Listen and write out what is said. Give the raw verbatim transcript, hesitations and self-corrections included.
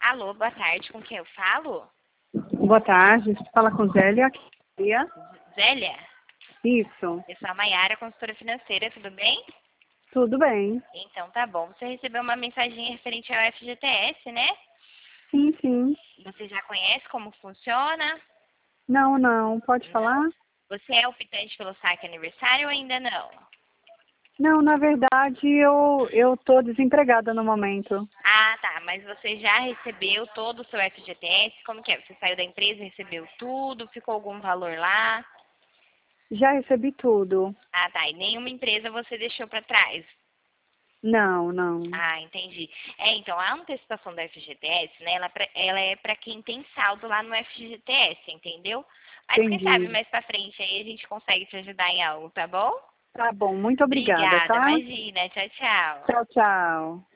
Alô, boa tarde, com quem eu falo? Boa tarde, fala com Zélia. Zélia? Isso, Eu sou a Maiara, consultora financeira, tudo bem? tudo bem. Então tá bom. Você recebeu uma mensagem referente ao F G T S, né? Sim, sim. Você já conhece como funciona? Não, não, pode Não. falar? Você é optante pelo saque aniversário ou ainda não? Não, na verdade eu eu tô desempregada no momento. Ah, tá. Mas você já recebeu todo o seu F G T S? Como que é? Você saiu da empresa, recebeu tudo? Ficou algum valor lá? Já recebi tudo. Ah, tá. E nenhuma empresa você deixou para trás? Não, não. Ah, entendi. É, então, a antecipação do F G T S, né, ela, é pra- ela é para quem tem saldo lá no F G T S, entendeu? Mas quem sabe Entendi. mais pra frente aí a gente consegue te ajudar em algo, tá bom? Tá bom, muito obrigada, Obrigada, tá? imagina. Tchau, tchau. Tchau, tchau.